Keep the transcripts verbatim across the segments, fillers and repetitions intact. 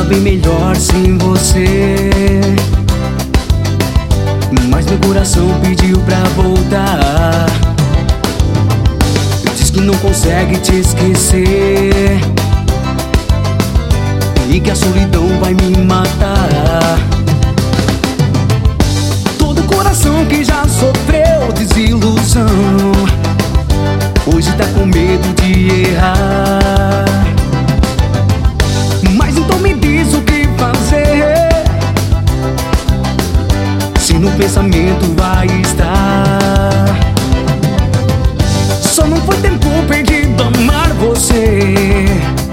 tava bem melhor sem você, mas meu coração pediu pra voltar. Diz que não consegue te esquecer e que a solidão vai me matar. Todo coração que já sofreu desilusão hoje tá com medo de errar. Mas então me diz o que fazer, se no pensamento vai estar. Só não foi tempo perdido amar você,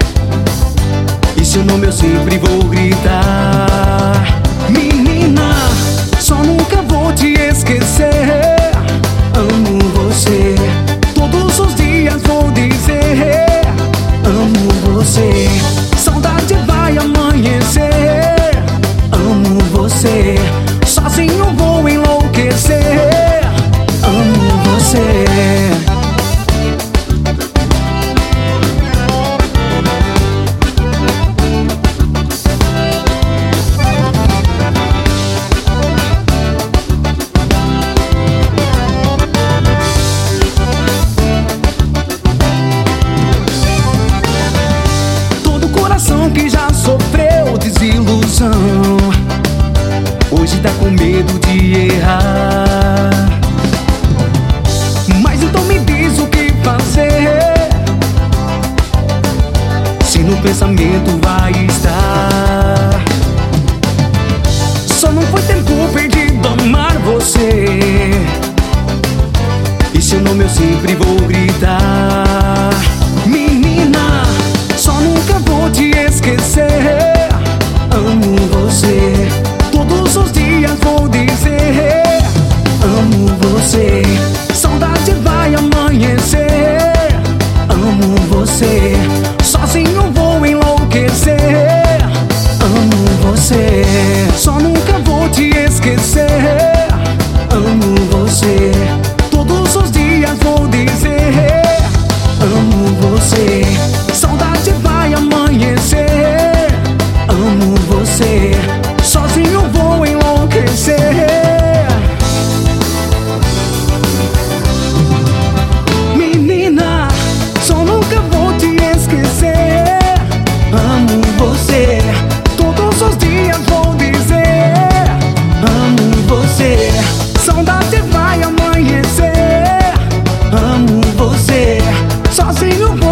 e seu nome eu sempre vou gritar. Menina, só nunca vou te esquecer. Amo você, todos os dias vou dizer amo você. Saudade vai amanhecer. Amo você, sozinho vou enlouquecer. Amo você. Que já sofreu desilusão hoje tá com medo de errar. Mas então me diz o que fazer, se no pensamento vai estar. Só não foi tempo perdido amar você, e seu nome eu sempre vou gritar. Menina, só nunca vou te esquecer. Amo você, todos os dias vou dizer amo você. Saudade vai amanhecer. Amo você, sozinho vou enlouquecer. Amo você, só nunca vou te esquecer. Amo você, todos os dias vou dizer amo você. Saudade vai amanhecer. Amo você, sozinho vou enlouquecer. Menina, só nunca vou te esquecer. Amo você, todos os dias vou dizer amo você. Saudade vai amanhecer. Amo você, sozinho vou